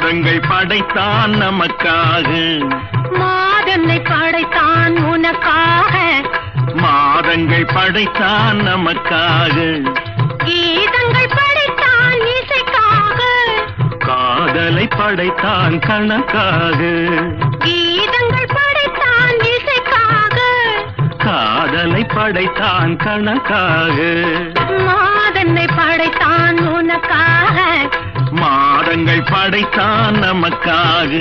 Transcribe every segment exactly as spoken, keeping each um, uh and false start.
மாதங்கள் படைத்தான் நமக்காக, மாதனை படைத்தான் உனக்காக, மாதங்கள் படைத்தான் நமக்காக, கீதங்கள் படைத்தான் இசைக்காக, காதலை படைத்தான் கணக்காக, கீதங்கள் படைத்தான் இசைக்காக, காதலை படைத்தான் கணக்காக, மாதனை படைத்தான் உனக்காக, மாதங்கள் படைத்தான் நமக்காக.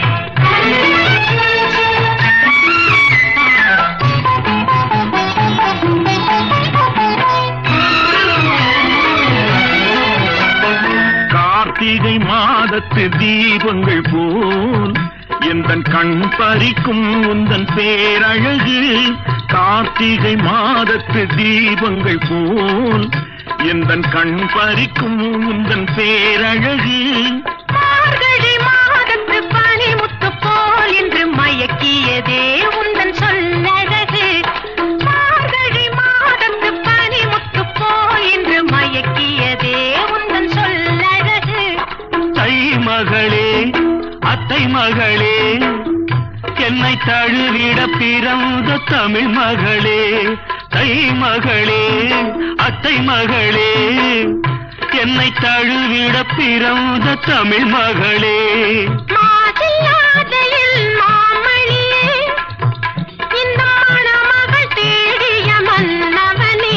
கார்த்திகை மாதத்து தீபங்கள் போல் எந்தன் கண் பறிக்கும் உந்தன் பேரழகு, கார்த்திகை மாதத்து தீபங்கள் போல் எந்தன் கண் பறிக்கும் உந்தன் பேரழகு, மார்கழி மாதத்து பனிமுத்து போல் என்று மயக்கியதே உந்தன் சொல்லழகு, மார்கழி மாதத்து பனிமுத்து போல் என்று மயக்கியதே உந்தன் சொல்லழகு. தை மகளே அத்தை மகளே, என்னை தழுவிட பிறந்த தமிழ் மகளே, தை மகளே அத்தை மகளே, என்னை தழுவிட பிறந்த தமிழ் மகளே. மாசில்லாதையில் மாமணியே, இந்த மணமகள் தேடிய மன்னவனே,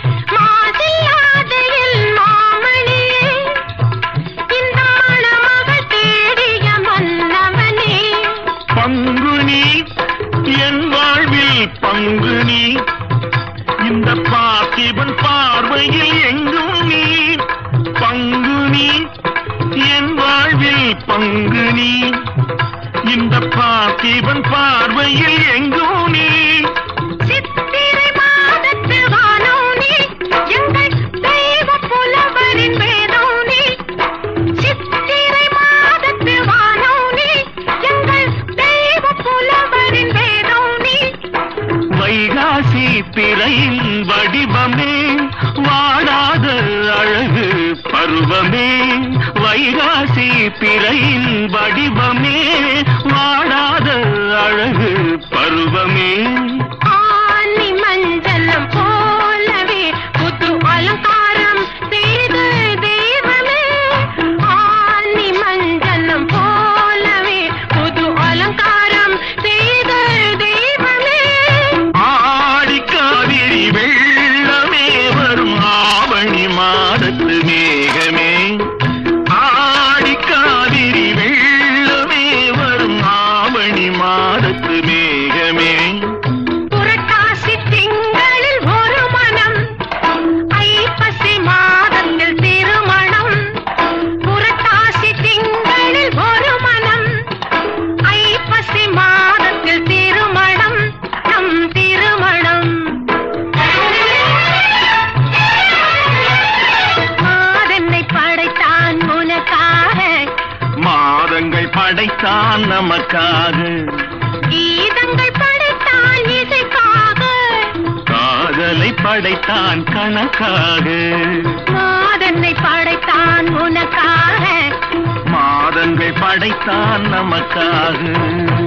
மாசில்லாதையில் மாமணியே, இந்த மணமகள் தேடிய மன்னவனே. பங்குனி என் வாழ்வில் பங்குனி, இந்த பார்த்திபன் பார்வையில் எங்கும் நீ, பங்குனி என் வாழ்வில் பங்குனி, இந்த பார்த்திபன் பார்வையில் எங்கும் நீ. சித்திரை மாதத்து வானம் நீ, எங்கள் தெய்வ புலவரின் வேதம் நீ, சித்திரை மாதத்து வானம் நீ, எங்கள் தெய்வ புலவரின் வேதம் நீ. வைகாசி பிறையின் வடிவமே, வாடாத அழகு பருவமே, வைகாசி பிறையின் வடிவமே, வாடாத அழகு பருவமே. ஆனி மஞ்சளம் போலவே புது அலங்காரம் செய்த தெய்வமே, ஆனி மஞ்சளம் போலவே புது அலங்காரம் செய்த தெய்வமே. ஆடி காவிரி வெள்ளமே வரும் ஆவணி மாதத்து மேகமே, ஆடி காவிரி வெள்ளமே வரும் ஆவணி மாதத்து மேகமே. புரட்டாசி திங்களில் ஒரு மனம், ஐப்பசி மாதத்தில் திருமணம், புரட்டாசி திங்களில் ஒரு மனம், ஐப்பசி மாதத்தில் திருமணம், நம் திருமணம். மாதனை படைத்தான் உனக்காக, மாதங்கள் படைத்தான் நமக்காக, கீதங்கள் படைத்தான் இசைக்காக, காதலை படைத்தான் கணக்காக, மாதனை படைத்தான் உனக்காக, மாதங்கள் படைத்தான் நமக்காக.